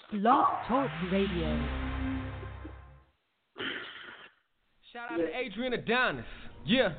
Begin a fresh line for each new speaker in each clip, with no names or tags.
Blog Talk Radio.
Shout out to Adrian Adonis. Yeah.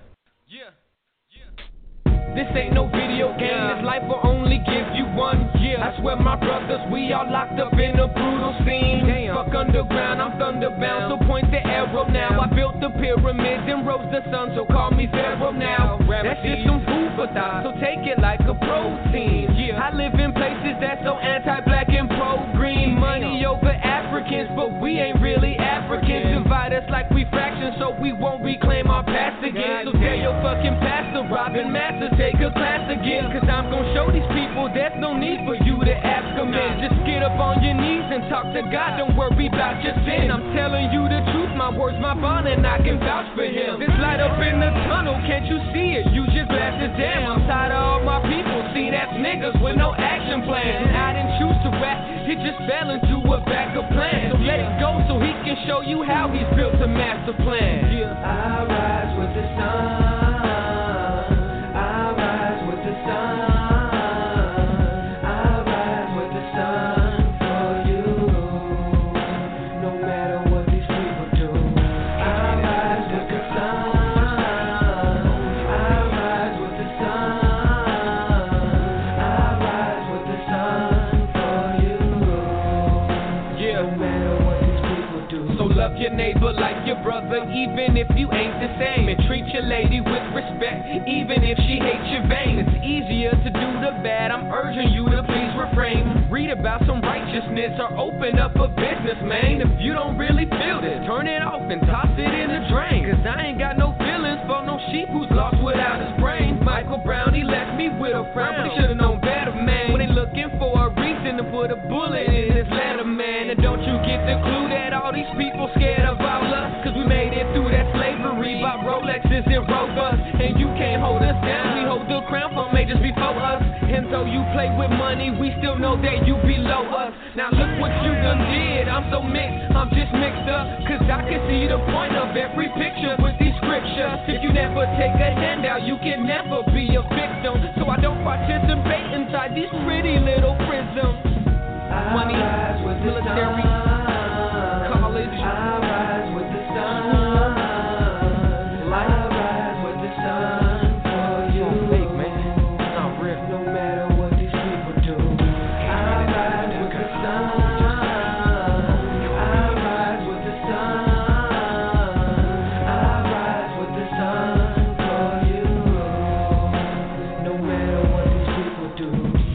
This ain't no video game, this life will only give you one year. I swear my brothers, we all locked up in a brutal scene. Fuck underground, I'm thunderbound, so point the arrow now. I built the pyramids and rose the sun, so call me Pharaoh now. That's just some food for thought, so take it like a protein. I live in places that's so anti-black and pro-green. Money over Africans, but we ain't really Africans. Divide us like we fractions, so we won't reclaim our past again. So tell your fucking pastor, Robin Masters, take a class again, cause I'm gon' show these people there's no need for you to ask them in. Just get up on your knees and talk to God, don't worry about your sin. I'm telling you the truth, my words, my bond, and I can vouch for him. This light up in the tunnel, can't you see it? Use your glasses, damn, I'm tired of all my people. See, that's niggas with no action plan. And I didn't choose to rap, it just fell into a backup plan. So let it go so he can show you how he's built a master plan.
I rise with the sun.
Your neighbor like your brother, even if you ain't the same. And treat your lady with respect, even if she hates your vein. It's easier to do the bad, I'm urging you to please refrain. Read about some righteousness or open up a business, man. If you don't really feel this, turn it off and toss it in the drain. Cause I ain't got no feelings for no sheep who's lost without his brain. Michael Brown, he left me with a frown, but he should've known better, man. When they looking for a reason to put a bullet in his letter, man. And don't you get the clue that all these people scared of our love? Cause we made it through that slavery by Rolexes and Rovers. And you can't hold us down, we hold the crown for majors before us. And though you play with money, we still know that you below us. Now look what you done did, I'm so mixed, I'm just mixed up. Cause I can see the point of every picture with these scriptures. If you never take a handout, you can never be a victim. So I don't participate inside these pretty little prisms. Money, military, college,
I rise with the sun. I rise with the sun for you.
Fake, man. It's not real.
No matter what these people do, I rise with the sun. I rise with the sun. I rise with the sun for you. No matter what these people do.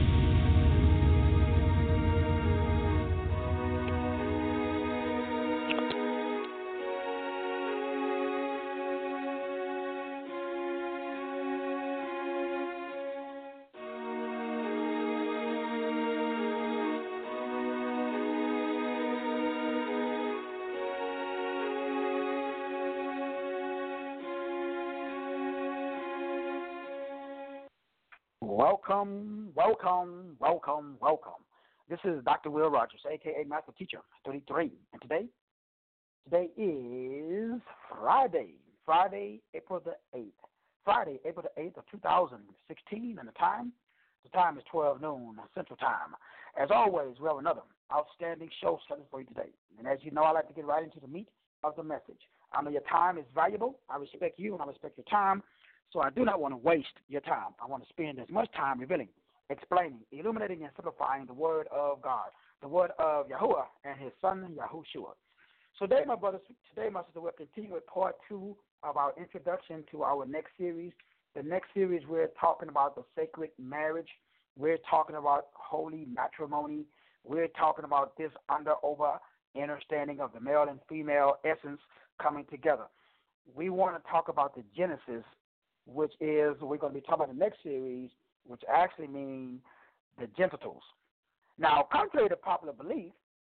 Welcome. This is Dr. Will Rogers, a.k.a. Master Teacher, 33. And today is Friday, April the 8th. Friday, April the 8th of 2016, and the time is 12 noon Central Time. As always, we have another outstanding show set for you today. And as you know, I like to get right into the meat of the message. I know your time is valuable. I respect you, and I respect your time. So I do not want to waste your time. I want to spend as much time revealing, explaining, illuminating, and simplifying the word of God, the word of Yahuwah and his son, Yahushua. So today, my brothers, my sister, we'll continue with part 2 of our introduction to our next series. The next series, we're talking about the sacred marriage. We're talking about holy matrimony. We're talking about this over understanding of the male and female essence coming together. We want to talk about the Genesis, which is, we're going to be talking about the next series, which actually means the genitals. Now, contrary to popular belief,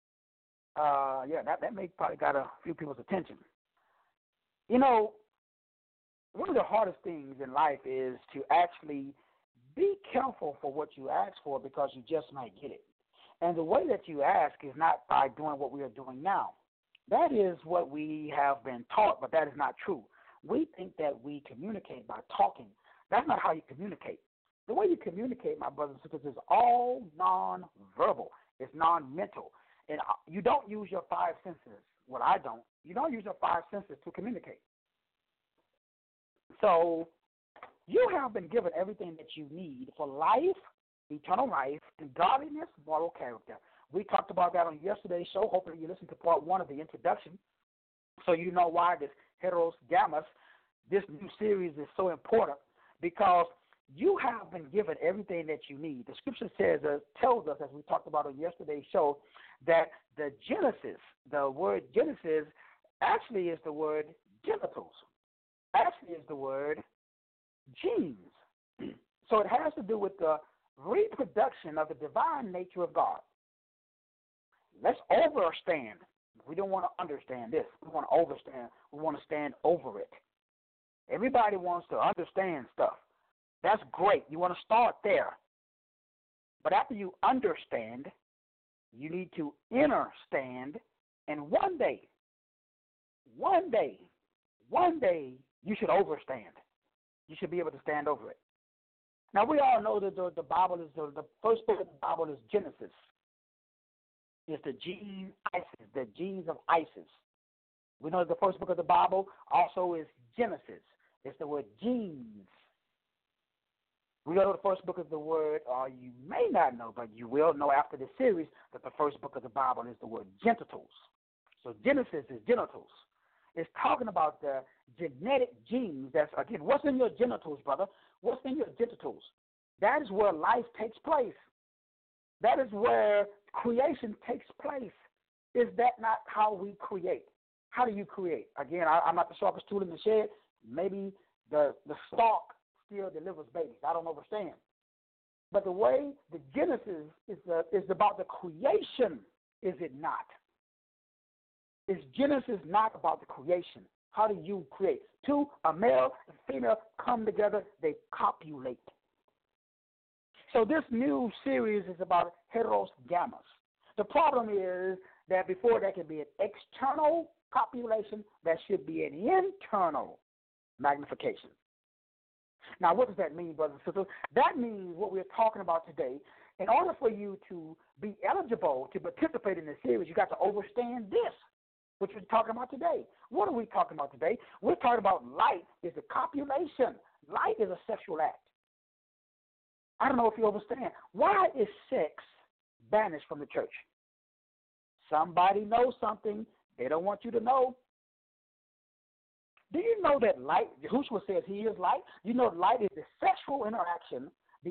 that may probably got a few people's attention. You know, one of the hardest things in life is to actually be careful for what you ask for, because you just might get it. And the way that you ask is not by doing what we are doing now. That is what we have been taught, but that is not true. We think that we communicate by talking. That's not how you communicate. The way you communicate, my brothers and sisters, is all non-verbal. It's non-mental. And you don't use your five senses. Well, I don't. You don't use your five senses to communicate. So you have been given everything that you need for life, eternal life, and godliness, moral character. We talked about that on yesterday's show. Hopefully you listened to part one of the introduction, so you know why this Heteros Gammas, this new series is so important, because you have been given everything that you need. The scripture tells us, as we talked about on yesterday's show, that the Genesis, the word Genesis, actually is the word genitals. Actually is the word genes. So it has to do with the reproduction of the divine nature of God. Let's overstand. We don't want to understand this. We want to overstand. We want to stand over it. Everybody wants to understand stuff. That's great. You want to start there. But after you understand, you need to understand, and one day, you should overstand. You should be able to stand over it. Now, we all know that the Bible is, the first book of the Bible is Genesis. It's the genes of Isis. We know the first book of the Bible also is Genesis. It's the word genes. We know the first book of the word, you may not know, but you will know after this series that the first book of the Bible is the word genitals. So Genesis is genitals. It's talking about the genetic genes. That's, again, what's in your genitals, brother? What's in your genitals? That is where life takes place. That is where creation takes place. Is that not how we create? How do you create? Again, I'm not the sharpest tool in the shed. Maybe the stalk still delivers babies. I don't understand. But the way the Genesis is about the creation, is it not? Is Genesis not about the creation? How do you create? Two, a male and female come together, they copulate. So this new series is about Heteros Gammas. The problem is that before there can be an external copulation, there should be an internal magnification. Now, what does that mean, brothers and sisters? That means what we're talking about today. In order for you to be eligible to participate in this series, you got to understand this, which we're talking about today. What are we talking about today? We're talking about light is a copulation. Light is a sexual act. I don't know if you understand. Why is sex banished from the church? Somebody knows something they don't want you to know. Do you know that light, Yahushua says he is light? You know light is the sexual interaction, the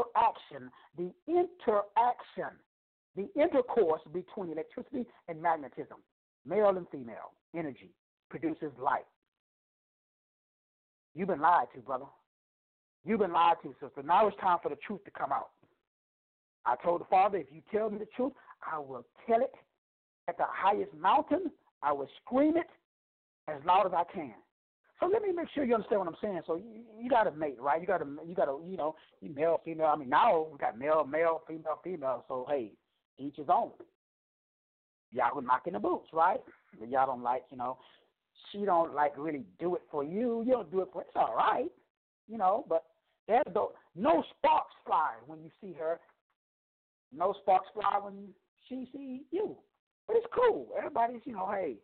intercourse between electricity and magnetism. Male and female energy produces light. You've been lied to, brother. You've been lied to, sister. Now it's time for the truth to come out. I told the Father, if you tell me the truth, I will tell it at the highest mountain. I will scream it as loud as I can. So let me make sure you understand what I'm saying. So you got to mate, right? You got to, you know, you male, female. I mean, now we got male, female, female. So hey, each his own. Y'all were knocking the boots, right? But y'all don't like, you know, she don't like really do it for you. You don't do it for, it's all right, you know. But there's no sparks fly when you see her. No sparks fly when she sees you. But it's cool. Everybody's, you know, hey,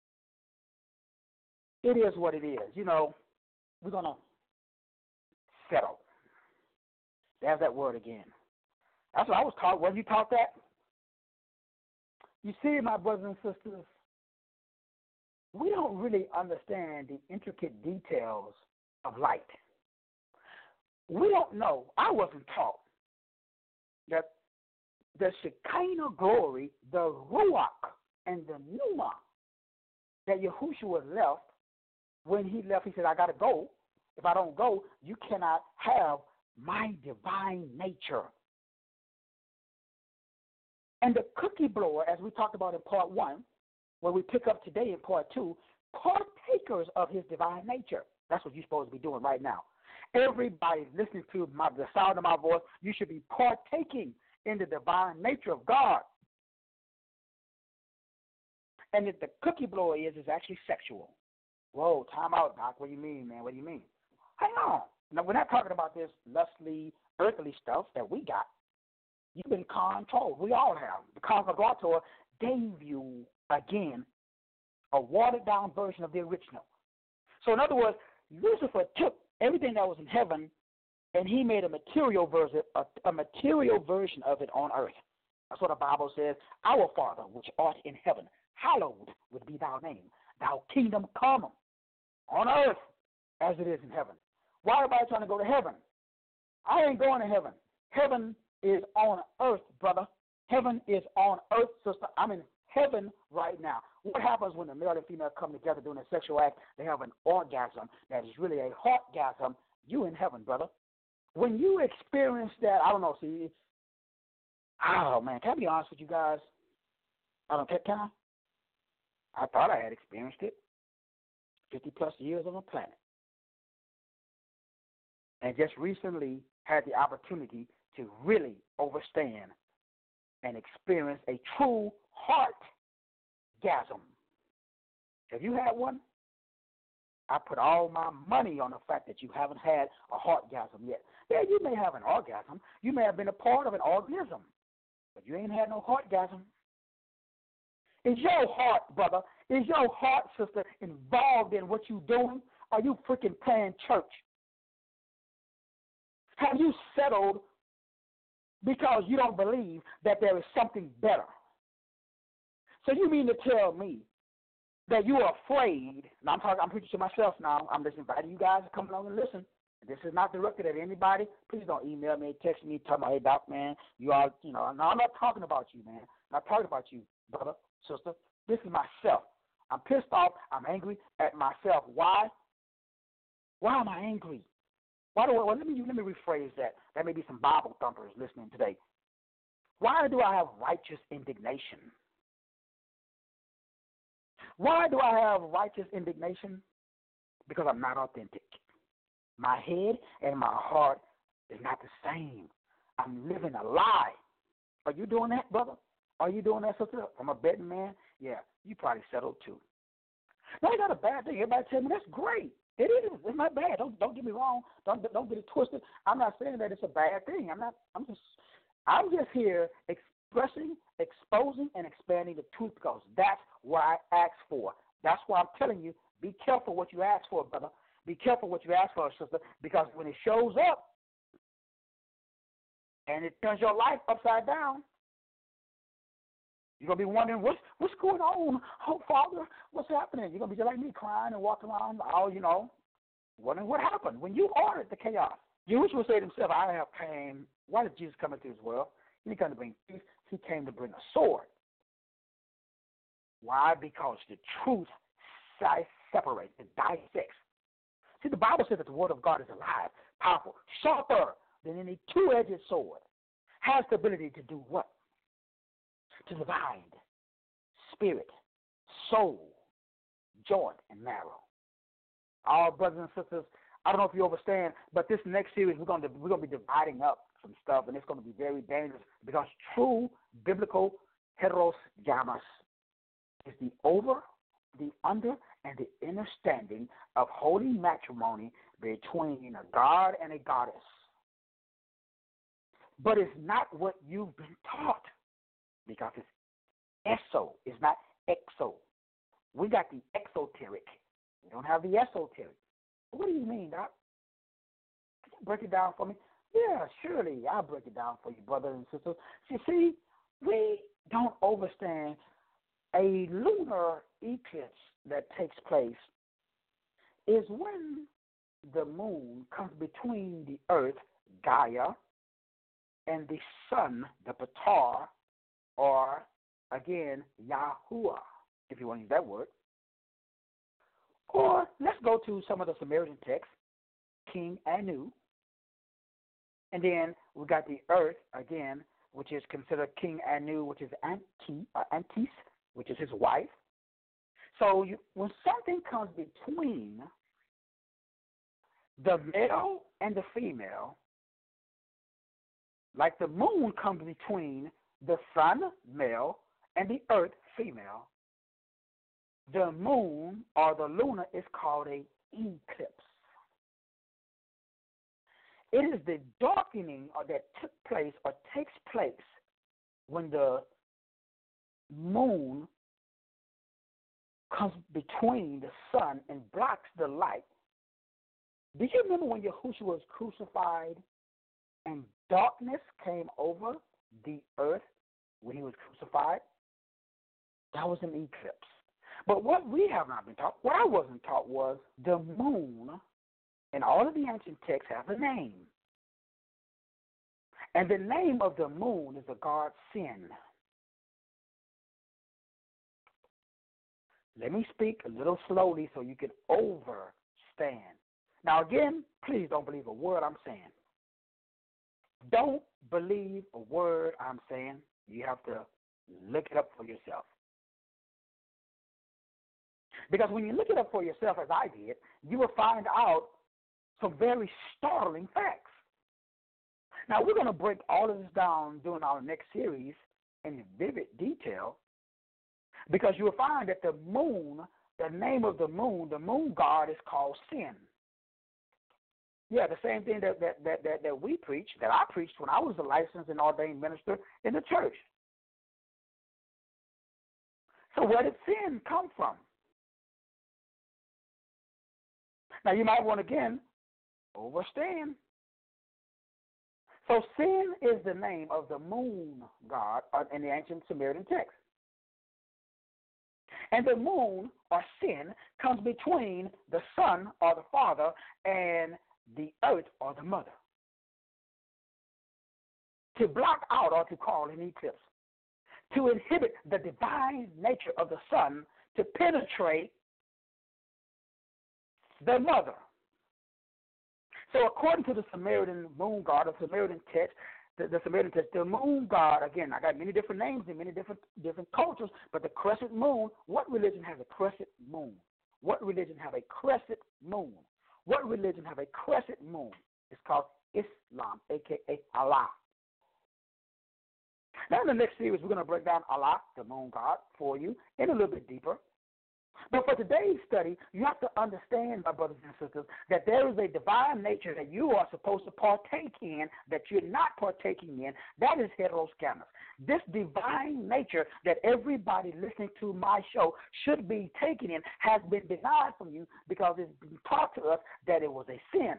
it is what it is. You know, we're going to settle. There's that word again. That's what I was taught. When you taught that? You see, my brothers and sisters, we don't really understand the intricate details of light. We don't know. I wasn't taught that the Shekinah glory, the Ruach, and the Pneuma that Yahushua left, when he left, he said, I got to go. If I don't go, you cannot have my divine nature. And the cookie blower, as we talked about in part one, where we pick up today in part two, partakers of his divine nature. That's what you're supposed to be doing right now. Everybody listening to the sound of my voice, you should be partaking in the divine nature of God. And if the cookie blower is actually sexual. Whoa, time out, Doc. What do you mean, man? What do you mean? Hang on. Now, we're not talking about this lustly, earthly stuff that we got. You've been controlled. We all have. The conqueror, gave you, again, a watered-down version of the original. So in other words, Lucifer took everything that was in heaven and he made a material version of it on earth. That's what the Bible says. Our Father, which art in heaven, hallowed would be thy name. Thy kingdom come on earth as it is in heaven. Why everybody trying to go to heaven? I ain't going to heaven. Heaven is on earth, brother. Heaven is on earth, sister. I'm in heaven right now. What happens when the male and female come together during a sexual act? They have an orgasm that is really a heartgasm. You in heaven, brother. When you experience that, I don't know, see, oh, man, can I be honest with you guys? Can I? I thought I had experienced it. 50-plus years on the planet. And just recently had the opportunity to really overstand and experience a true heartgasm. Have you had one? I put all my money on the fact that you haven't had a heartgasm yet. Yeah, you may have an orgasm. You may have been a part of an organism, but you ain't had no heartgasm. Is your heart, brother, is your heart, sister, involved in what you're doing? Are you freaking playing church? Have you settled because you don't believe that there is something better? So you mean to tell me that you are afraid? Now I'm preaching to myself now. I'm just inviting you guys to come along and listen. This is not directed at anybody. Please don't email me, text me, tell me, hey, doc, man, you all, no, I'm not talking about you, man. I'm not talking about you, brother, sister. This is myself. I'm pissed off. I'm angry at myself. Why? Why am I angry? Let me rephrase that. There may be some Bible thumpers listening today. Why do I have righteous indignation? Why do I have righteous indignation? Because I'm not authentic. My head and my heart is not the same. I'm living a lie. Are you doing that, brother? Are you doing that, sister? I'm a betting man. Yeah, you probably settled too. Now, it's not a bad thing. Everybody tell me that's great. It is. It's not bad. Don't get me wrong. Don't get it twisted. I'm not saying that it's a bad thing. I'm just here expressing, exposing, and expanding the truth because that's what I asked for. That's why I'm telling you, be careful what you ask for, brother. Be careful what you ask for, sister, because when it shows up and it turns your life upside down, you're going to be wondering, what's going on? Oh, Father, what's happening? You're going to be just like me, crying and walking around, wondering what happened. When you ordered the chaos, Yahushua will say to himself, I have came. Why did Jesus come into this world? He didn't come to bring peace. He came to bring a sword. Why? Because the truth separates, it dissects. See, the Bible says that the word of God is alive, powerful, sharper than any two-edged sword. Has the ability to do what? To divide spirit, soul, joint, and marrow. All brothers and sisters, I don't know if you understand, but this next series we're going to be dividing up some stuff, and it's going to be very dangerous because true biblical heteros gammas is the over, the under, and the understanding of holy matrimony between a god and a goddess. But it's not what you've been taught. Because it's eso, it's not exo. We got the exoteric. We don't have the esoteric. What do you mean, Doc? Can you break it down for me? Yeah, surely I'll break it down for you, brothers and sisters. You see, we don't understand a lunar eclipse that takes place is when the moon comes between the earth, Gaia, and the sun, the Ptah, or, again, Yahuwah, if you want to use that word. Or let's go to some of the Sumerian texts, King Anu. And then we got the earth, again, which is considered King Anu, which is Antis, which is his wife. So when something comes between the male and the female, like the moon comes between the sun, male, and the earth, female, the moon or the lunar is called an eclipse. It is the darkening that took place or takes place when the moon comes between the sun and blocks the light. Do you remember when Yahushua was crucified and darkness came over the earth when he was crucified? That was an eclipse. But what we have not been taught, what I wasn't taught, was the moon in all of the ancient texts has a name. And the name of the moon is the god Sin. Let me speak a little slowly so you can understand. Now again, please don't believe a word I'm saying. Don't believe a word I'm saying. You have to look it up for yourself. Because when you look it up for yourself, as I did, you will find out some very startling facts. Now, we're going to break all of this down during our next series in vivid detail, because you will find that the moon, the name of the moon god is called Sin. Yeah, the same thing that we preach, that I preached when I was a licensed and ordained minister in the church. So where did sin come from? Now, you might want to, again, understand. So Sin is the name of the moon god in the ancient Sumerian text. And the moon, or Sin, comes between the sun, or the father, and the earth, or the mother, to block out or to call an eclipse, to inhibit the divine nature of the sun to penetrate the mother. So according to the Sumerian moon god, the Sumerian text, the moon god, again, I got many different names in many different cultures, but the crescent moon, what religion has a crescent moon? What religion have a crescent moon? What religion have a crescent moon? It's called Islam, a.k.a. Allah. Now in the next series, we're going to break down Allah, the moon god, for you in a little bit deeper. But for today's study, you have to understand, my brothers and sisters, that there is a divine nature that you are supposed to partake in that you're not partaking in. That is heteroscamus. This divine nature that everybody listening to my show should be taking in has been denied from you because it's been taught to us that it was a sin.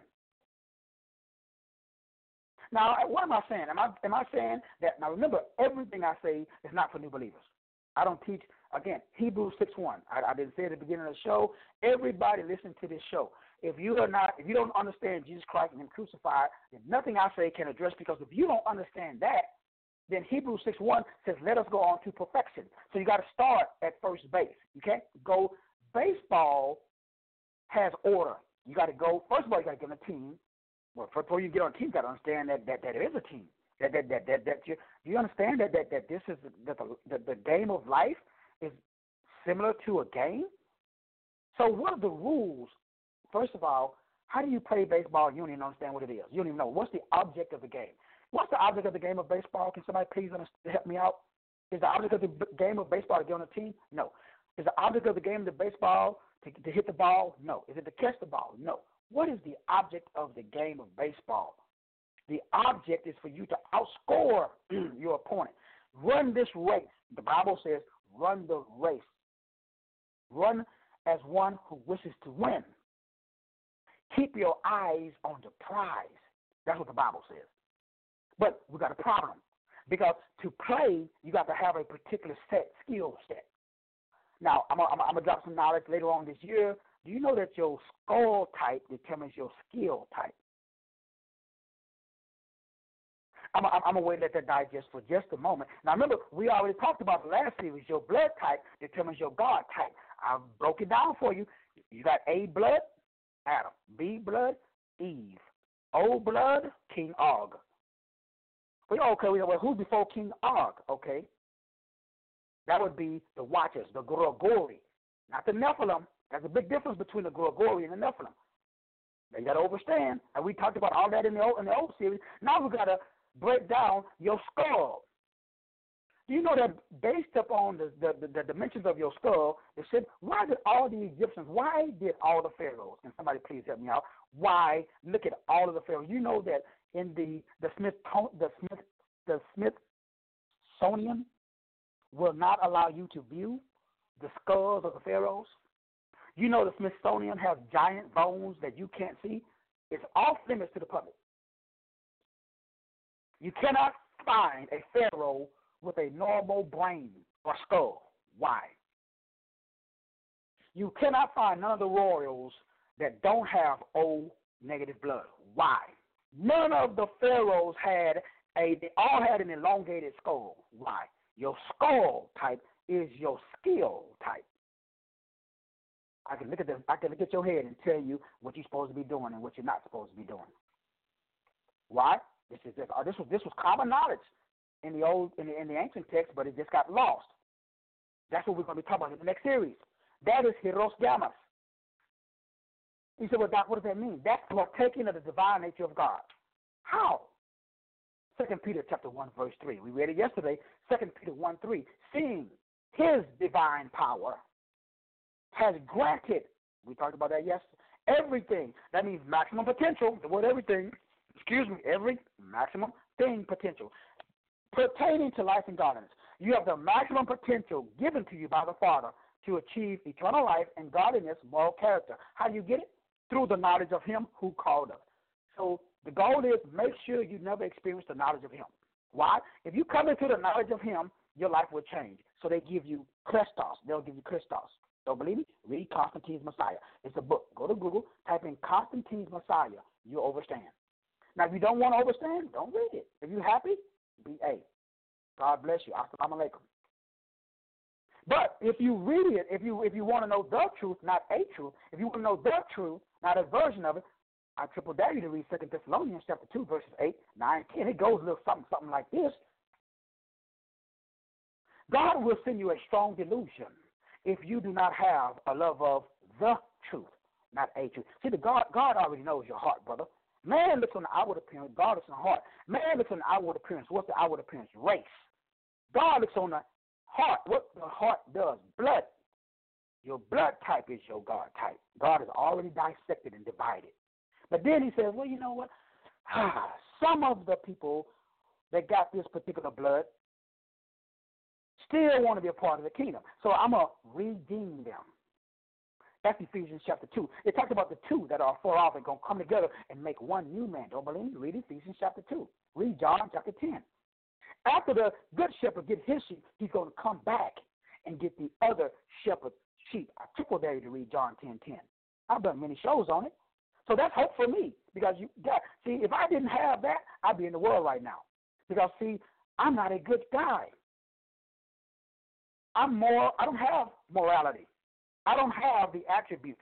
Now, what am I saying? Am I saying that, now remember, everything I say is not for new believers. I don't teach, again, Hebrews 6:1. I didn't say at the beginning of the show. Everybody listen to this show. If you don't understand Jesus Christ and Him crucified, then nothing I say can address, because if you don't understand that, then Hebrews 6:1 says, let us go on to perfection. So you got to start at first base. You can't go, baseball has order. You got to go, first of all, you got to get on a team. Well, before you get on a team, you got to understand that there is a team. Do you understand that this is the game of life is similar to a game? So what are the rules? First of all, how do you play baseball? You don't even understand what it is. You don't even know. What's the object of the game? What's the object of the game of baseball? Can somebody please help me out? Is the object of the game of baseball to get on a team? No. Is the object of the game of the baseball to hit the ball? No. Is it to catch the ball? No. What is the object of the game of baseball? The object is for you to outscore your opponent. Run this race. The Bible says, run the race. Run as one who wishes to win. Keep your eyes on the prize. That's what the Bible says. But we got a problem, because to play, you got to have a particular skill set. Now, I'm going to drop some knowledge later on this year. Do you know that your skull type determines your skill type? I'm going to wait and let that digest for just a moment. Now, remember, we already talked about the last series. Your blood type determines your God type. I broke it down for you. You got A blood, Adam. B blood, Eve. O blood, King Og. Well, who's before King Og? Okay. That would be the Watchers, the Grigori, not the Nephilim. There's a big difference between the Grigori and the Nephilim. Now, you got to understand. And we talked about all that in the old series. Now we got to break down your skull. Do you know that based upon the dimensions of your skull, it said, why did all the Egyptians, why did all the pharaohs, and somebody please help me out, why, look at all of the pharaohs. You know that in the Smithsonian will not allow you to view the skulls of the pharaohs. You know the Smithsonian has giant bones that you can't see. It's off limits to the public. You cannot find a pharaoh with a normal brain or skull. Why? You cannot find none of the royals that don't have O negative blood. Why? None of the pharaohs they all had an elongated skull. Why? Your skull type is your skill type. I can look at your head and tell you what you're supposed to be doing and what you're not supposed to be doing. Why? This was common knowledge in the ancient text, but it just got lost. That's what we're going to be talking about in the next series. That is hieros gammas. He said, well, Doc, what does that mean? That's partaking of the divine nature of God. How? 2 Peter chapter 1, verse 3. We read it yesterday. 2 Peter 1, 3. Seeing his divine power has granted, we talked about that yesterday, everything. That means maximum potential. The word everything, every maximum thing potential. Pertaining to life and godliness. You have the maximum potential given to you by the Father to achieve eternal life and godliness, moral character. How do you get it? Through the knowledge of him who called us. So the goal is make sure you never experience the knowledge of him. Why? If you come into the knowledge of him, your life will change. So they give you Christos. They'll give you Christos. Don't believe me? Read Constantine's Messiah. It's a book. Go to Google, type in Constantine's Messiah. You'll understand. Now, if you don't want to understand, don't read it. If you're happy, be A. God bless you. Assalamu alaikum. But if you read it, if you want to know the truth, not a truth, if you want to know the truth, not a version of it, I triple dare you to read 2 Thessalonians chapter 2, verses 8, 9, 10. It goes a little something like this. God will send you a strong delusion if you do not have a love of the truth, not a truth. See, God already knows your heart, brother. Man looks on the outward appearance. God looks on the heart. Man looks on the outward appearance. What's the outward appearance? Race. God looks on the heart. What the heart does? Blood. Your blood type is your God type. God is already dissected and divided. But then he says, well, you know what? Some of the people that got this particular blood still want to be a part of the kingdom. So I'm going to redeem them. That's Ephesians chapter 2. It talks about the two that are far off and going to come together and make one new man. Don't believe me? Read Ephesians chapter 2. Read John chapter 10. After the good shepherd gets his sheep, he's going to come back and get the other shepherd's sheep. I triple dare you to read John 10:10. I've done many shows on it. So that's hope for me because see, if I didn't have that, I'd be in the world right now. Because, see, I'm not a good guy. I don't have morality. I don't have the attributes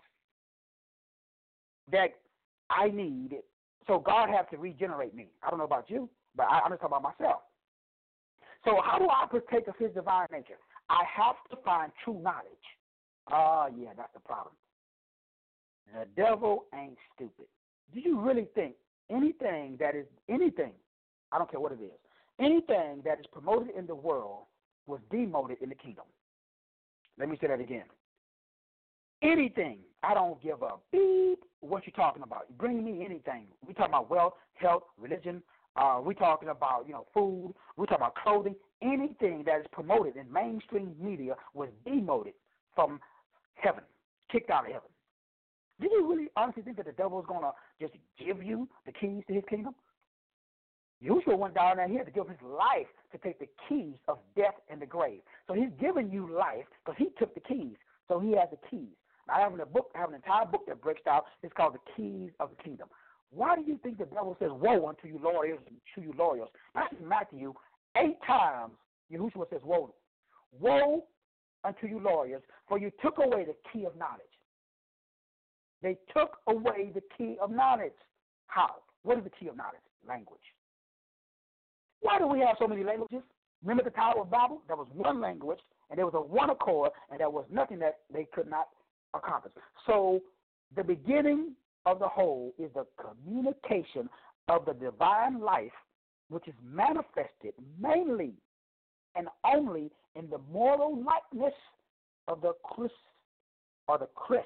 that I need. So God has to regenerate me. I don't know about you, but I'm just talking about myself. So how do I partake of his divine nature? I have to find true knowledge. Yeah, that's the problem. The devil ain't stupid. Do you really think anything, I don't care what it is, anything that is promoted in the world was demoted in the kingdom? Let me say that again. Anything, I don't give a beep what you're talking about. Bring me anything. We're talking about wealth, health, religion. We're talking about, food. We're talking about clothing. Anything that is promoted in mainstream media was demoted from heaven, kicked out of heaven. Do you really honestly think that the devil is going to just give you the keys to his kingdom? Yahushua went down there here to give his life to take the keys of death and the grave. So he's giving you life because he took the keys. So he has the keys. Now, I have an entire book that breaks down. It's called The Keys of the Kingdom. Why do you think the devil says, woe unto you lawyers and to you lawyers? That's in Matthew 8 times. Yahushua says, woe. Woe unto you lawyers, for you took away the key of knowledge. They took away the key of knowledge. How? What is the key of knowledge? Language. Why do we have so many languages? Remember the Tower of Babel? There was one language, and there was a one accord, and there was nothing that they could not accomplish. So the beginning of the whole is the communication of the divine life, which is manifested mainly and only in the moral likeness of the Christ or the Christos.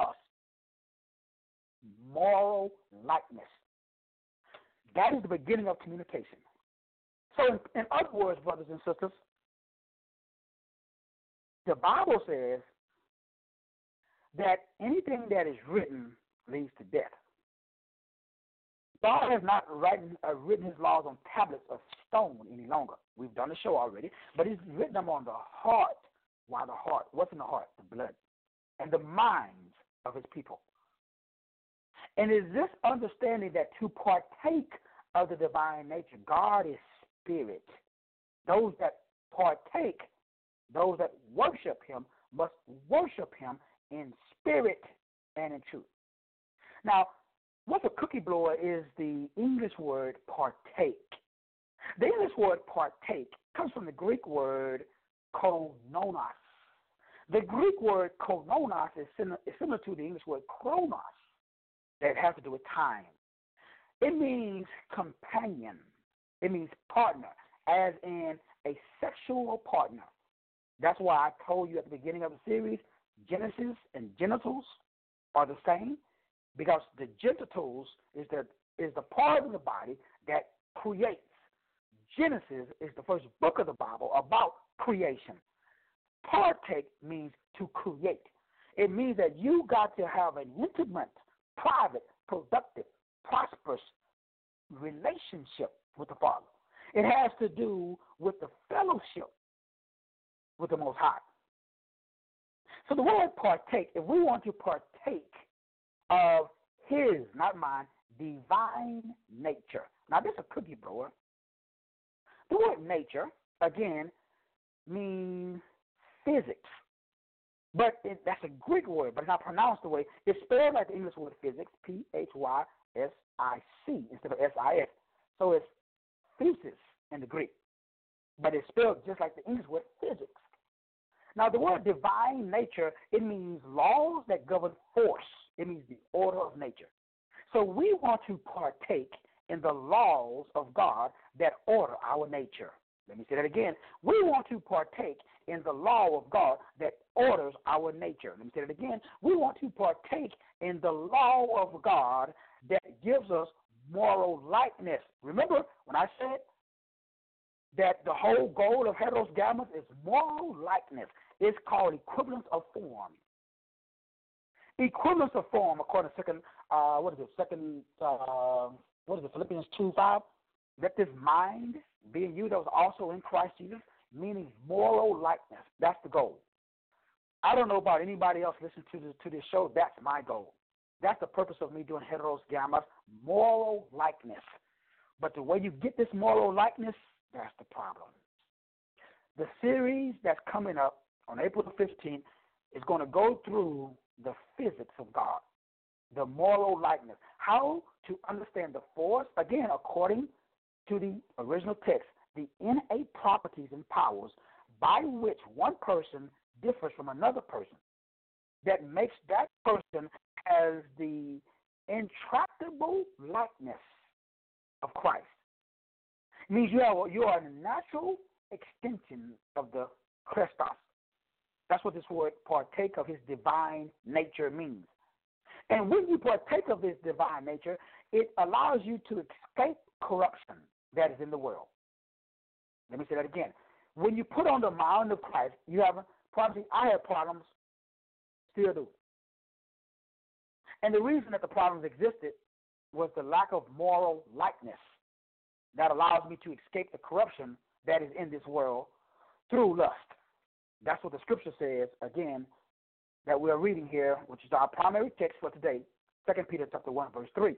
Moral likeness. That is the beginning of communication. So in other words, brothers and sisters, The Bible says that anything that is written leads to death. God has not written his laws on tablets of stone any longer. We've done the show already, but he's written them on the heart. Why the heart? What's in the heart? The blood and the minds of his people. And is this understanding that to partake of the divine nature, God is spirit. Those that partake, those that worship him, must worship him in spirit and in truth. Now, what's a cookie blower is the English word partake. The English word partake comes from the Greek word kononos. The Greek word kononos is similar to the English word chronos, that has to do with time. It means companion. It means partner, as in a sexual partner. That's why I told you at the beginning of the series, Genesis and genitals are the same, because the genitals is the part of the body that creates. Genesis is the first book of the Bible about creation. Partake means to create. It means that you got to have an intimate, private, productive, prosperous relationship with the Father. It has to do with the fellowship with the Most High. So the word partake, if we want to partake of his, not mine, divine nature. Now, this is a cookie blower. The word nature, again, means physics. But that's a Greek word, but it's not pronounced the way. It's spelled like the English word physics, P-H-Y-S-I-C, instead of S-I-S. So it's physis in the Greek. But it's spelled just like the English word physics. Now, the word divine nature, it means laws that govern force. It means the order of nature. So we want to partake in the laws of God that order our nature. Let me say that again. We want to partake in the law of God that orders our nature. Let me say that again. We want to partake in the law of God that gives us moral likeness. Remember when I said that the whole goal of Heteros Gammas is moral likeness. It's called equivalence of form. Equivalence of form, according to Philippians 2:5. Let this mind be in you that was also in Christ Jesus, meaning moral likeness. That's the goal. I don't know about anybody else listening to this show. That's my goal. That's the purpose of me doing Heteros Gammas, moral likeness. But the way you get this moral likeness, that's the problem. The series that's coming up on April the 15th is going to go through the physics of God, the moral likeness, how to understand the force, again, according to the original text, the innate properties and powers by which one person differs from another person, that makes that person as the intractable likeness of Christ. It means you are a natural extension of the Christos. That's what this word partake of his divine nature means. And when you partake of this divine nature, it allows you to escape corruption that is in the world. Let me say that again. When you put on the mind of Christ, you have problems. I have problems, still do. And the reason that the problems existed was the lack of moral likeness that allows me to escape the corruption that is in this world through lust. That's what the scripture says, again, that we are reading here, which is our primary text for today, 2 Peter chapter 1, verse 3.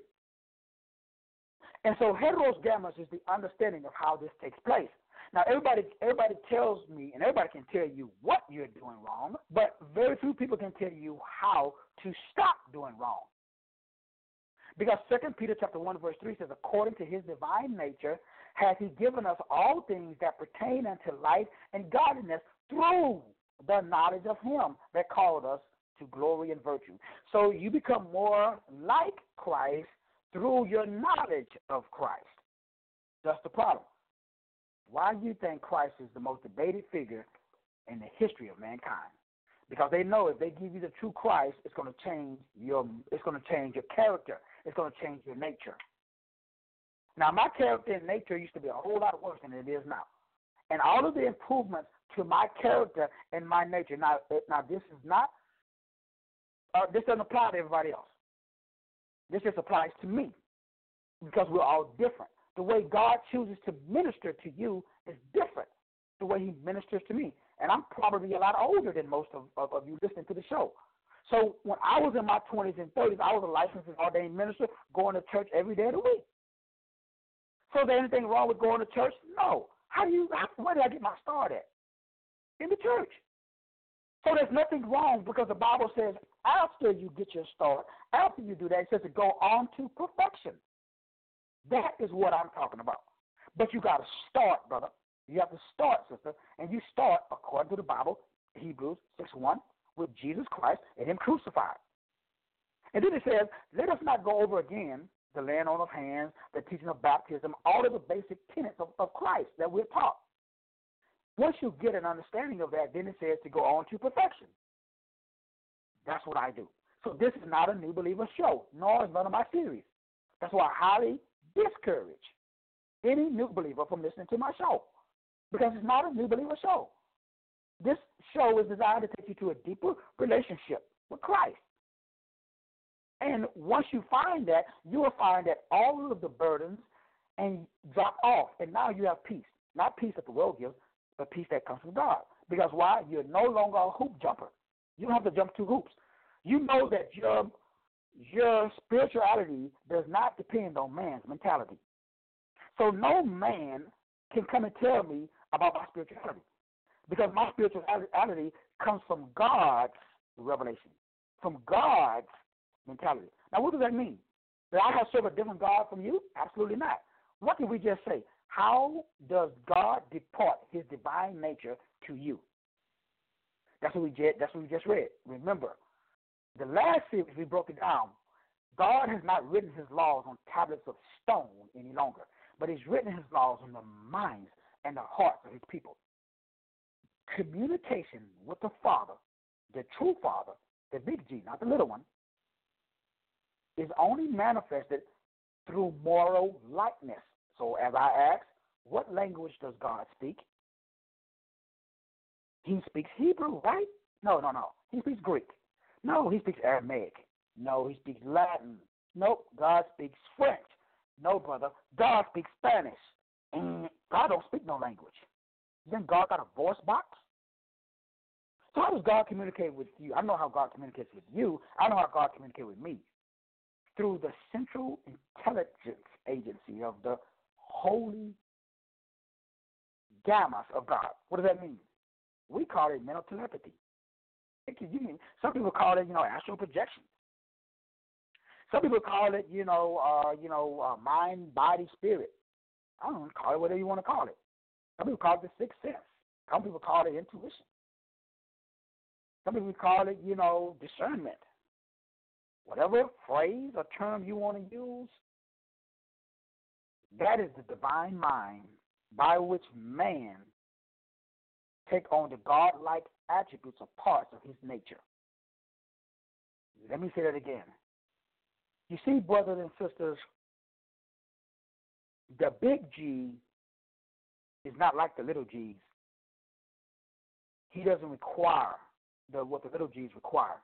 And so Heteros Gammas is the understanding of how this takes place. Now, everybody tells me, and everybody can tell you what you're doing wrong, but very few people can tell you how to stop doing wrong. Because 2 Peter chapter 1, verse 3 says, according to his divine nature, hath he given us all things that pertain unto life and godliness through the knowledge of him that called us to glory and virtue. So you become more like Christ through your knowledge of Christ. That's the problem. Why do you think Christ is the most debated figure in the history of mankind? Because they know if they give you the true Christ, it's going to change your character. It's going to change your nature. Now, my character and nature used to be a whole lot worse than it is now. And all of the improvements to my character and my nature. Now this is not. This doesn't apply to everybody else. This just applies to me because we're all different. The way God chooses to minister to you is different the way he ministers to me. And I'm probably a lot older than most of you listening to the show. So when I was in my 20s and 30s, I was a licensed and ordained minister going to church every day of the week. So is there anything wrong with going to church? No. Where did I get my start at? In the church. So there's nothing wrong because the Bible says after you get your start, after you do that, it says to go on to perfection. That is what I'm talking about. But you got to start, brother. You have to start, sister, and you start, according to the Bible, Hebrews 6:1, with Jesus Christ and him crucified. And then it says, let us not go over again the laying on of hands, the teaching of baptism, all of the basic tenets of Christ that we're taught. Once you get an understanding of that, then it says to go on to perfection. That's what I do. So this is not a new believer show, nor is none of my series. That's why I highly discourage any new believer from listening to my show, because it's not a new believer show. This show is designed to take you to a deeper relationship with Christ. And once you find that, you will find that all of the burdens and drop off, and now you have peace. Not peace that the world gives, but peace that comes from God. Because why? You're no longer a hoop jumper. You don't have to jump 2 hoops. You know that your spirituality does not depend on man's mentality. So no man can come and tell me about my spirituality, because my spirituality comes from God's revelation, from God's mentality. Now, what does that mean? That I have served a different God from you? Absolutely not. What did we just say? How does God depart his divine nature to you? That's what we just read. Remember, the last series we broke it down. God has not written his laws on tablets of stone any longer, but he's written his laws on the minds and the hearts of his people. Communication with the Father, the true Father, the big G, not the little one, is only manifested through moral likeness. So as I ask, what language does God speak? He speaks Hebrew, right? No. He speaks Greek. No, he speaks Aramaic. No, he speaks Latin. Nope, God speaks French. No, brother, God speaks Spanish. God don't speak no language. Then God got a voice box? So how does God communicate with you? I know how God communicates with you. I know how God communicates with me. Through the central intelligence agency of the holy gammas of God. What does that mean? We call it mental telepathy. Some people call it, astral projection. Some people call it, mind, body, spirit. I don't know, call it whatever you want to call it. Some people call it the sixth sense. Some people call it intuition. Some people call it, discernment. Whatever phrase or term you want to use, that is the divine mind by which man take on the God-like attributes or parts of his nature. Let me say that again. You see, brothers and sisters, the big G is not like the little G's. He doesn't require what the little G's require.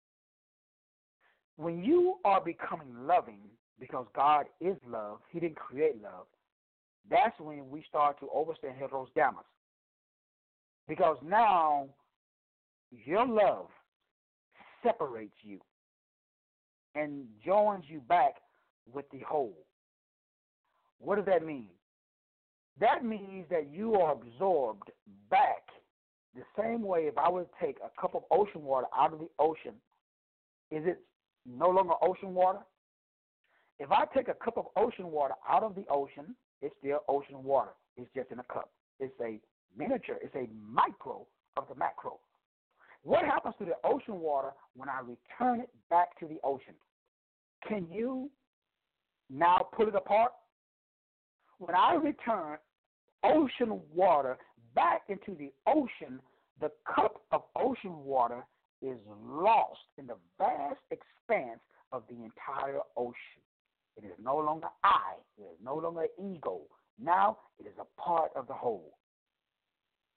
When you are becoming loving, because God is love, he didn't create love, that's when we start to overstand Heros Gammas. Because now your love separates you and joins you back with the whole. What does that mean? That means that you are absorbed back the same way. If I were to take a cup of ocean water out of the ocean, is it no longer ocean water? If I take a cup of ocean water out of the ocean, it's still ocean water. It's just in a cup. It's a miniature. It's a micro of the macro. What happens to the ocean water when I return it back to the ocean? Can you now pull it apart? When I return ocean water back into the ocean, the cup of ocean water is lost in the vast expanse of the entire ocean. It is no longer I. It is no longer ego. Now it is a part of the whole.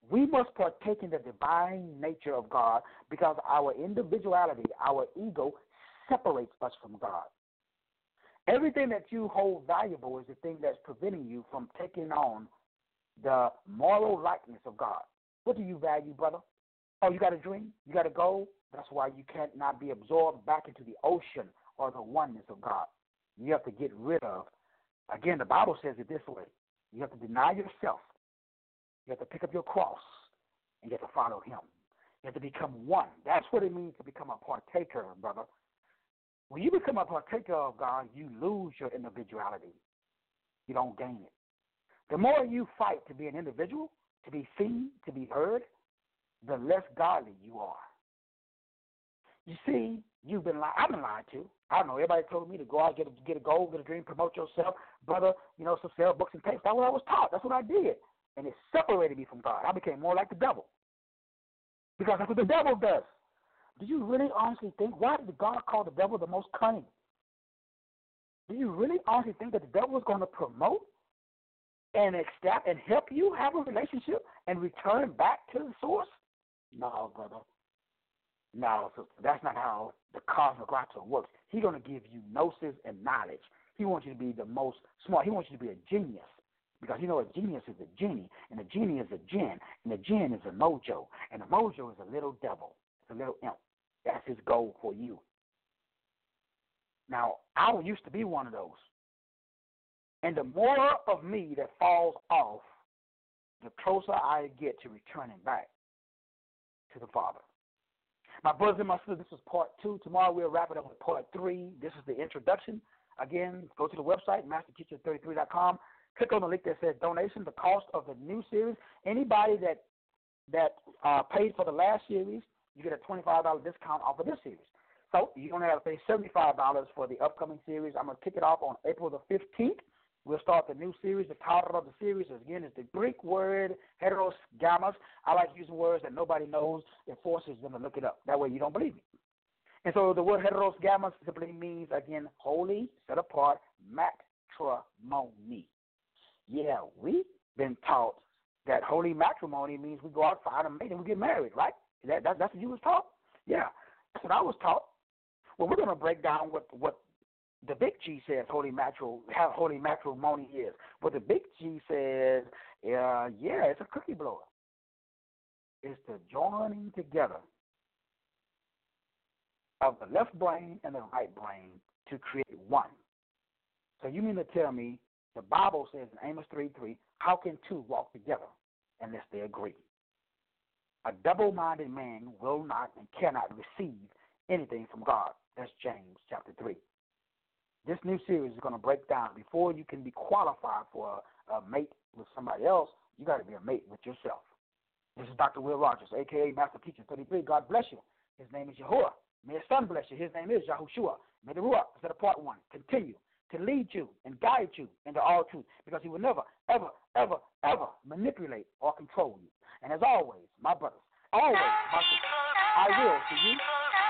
We must partake in the divine nature of God because our individuality, our ego, separates us from God. Everything that you hold valuable is the thing that's preventing you from taking on the moral likeness of God. What do you value, brother? Oh, you got a dream? You got a goal? That's why you can't not be absorbed back into the ocean or the oneness of God. You have to get rid of. Again, the Bible says it this way. You have to deny yourself. You have to pick up your cross, and you have to follow him. You have to become one. That's what it means to become a partaker, brother. When you become a partaker of God, you lose your individuality. You don't gain it. The more you fight to be an individual, to be seen, to be heard, the less godly you are. You see, I've been lied to. I don't know, everybody told me to go out, get a goal, get a dream, promote yourself. Brother, so sell books and tapes. That's what I was taught. That's what I did. And it separated me from God. I became more like the devil. Because that's what the devil does. Do you really honestly think, why did God call the devil the most cunning? Do you really honestly think that the devil is going to promote and accept and help you have a relationship and return back to the source? No, brother. No, sister. That's not how the cosmic oracle works. He's going to give you gnosis and knowledge. He wants you to be the most smart. He wants you to be a genius. Because a genius is a genie, and a genie is a jinn, and a jinn is a mojo, and a mojo is a little devil. It's a little imp. That's his goal for you. Now, I used to be one of those. And the more of me that falls off, the closer I get to returning back to the Father. My brothers and my sisters, this is part 2. Tomorrow we'll wrap it up with part 3. This is the introduction. Again, go to the website, masterteacher33.com. Click on the link that says donation, the cost of the new series. Anybody that paid for the last series, you get a $25 discount off of this series. So you only have to pay $75 for the upcoming series. I'm going to kick it off on April the 15th. We'll start the new series. The title of the series, again, is the Greek word heteros gammas. I like using words that nobody knows. It forces them to look it up. That way you don't believe me. And so the word heteros gammas simply means, again, holy, set apart, matrimony. Yeah, we've been taught that holy matrimony means we go out, find a mate, and we get married, right? That's what you was taught? Yeah, that's what I was taught. Well, we're going to break down what the Big G says how holy matrimony is. What the Big G says, it's a cookie blower. It's the joining together of the left brain and the right brain to create one. So you mean to tell me the Bible says in Amos 3:3, how can two walk together unless they agree? A double-minded man will not and cannot receive anything from God. That's James chapter 3. This new series is going to break down. Before you can be qualified for a mate with somebody else, you got to be a mate with yourself. This is Dr. Will Rogers, a.k.a. Master Teacher 33. God bless you. His name is Yahuwah. May his son bless you. His name is Yahushua. May the Ruach, instead of part 1, continue to lead you and guide you into all truth, because he will never, ever, ever, ever manipulate or control you. And as always, my brothers, always, my sisters, I will see you.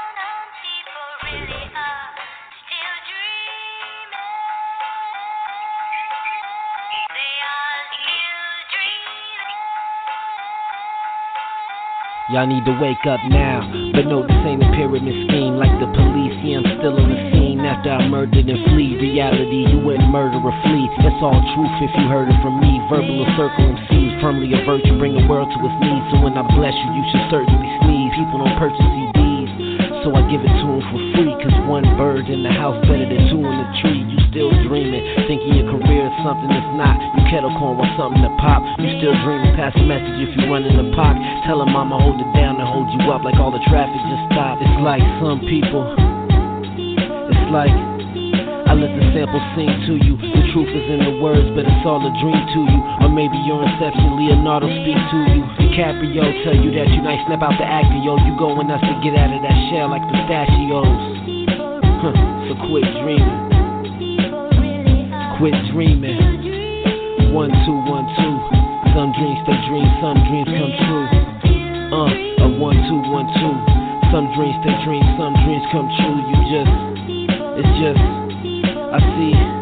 Y'all need to wake up now, but no, this ain't a pyramid scheme. Like the police, yeah, I'm still on the scene. After I murdered and flee, reality, you wouldn't murder or flee. That's all truth if you heard it from me. Verbal or circle MCs, firmly avert you, bring the world to its knees. So when I bless you, you should certainly sneeze. People don't purchase CDs, so I give it to them for free. Cause one bird in the house better than two in the tree. You still dreaming, thinking your career is something that's not. You kettle corn with something to pop. You still dreaming, pass a message if you run in the pot. Tell them I'ma hold it down and hold you up like all the traffic just stopped. It's like some people, it's like I let the sample sing to you. The truth is in the words, but it's all a dream to you. Or maybe your inception, Leonardo speak to you. DiCaprio tell you that you nice, snap out the actor, yo. You going us to get out of that shell like pistachios. So quit dreaming. Quit dreaming. 1, 2, 1, 2. Some dreams stay dreams, some dreams come true. 1, 2, 1, 2. Some dreams stay dreams, some dreams come true. It's just, I see.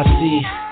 I see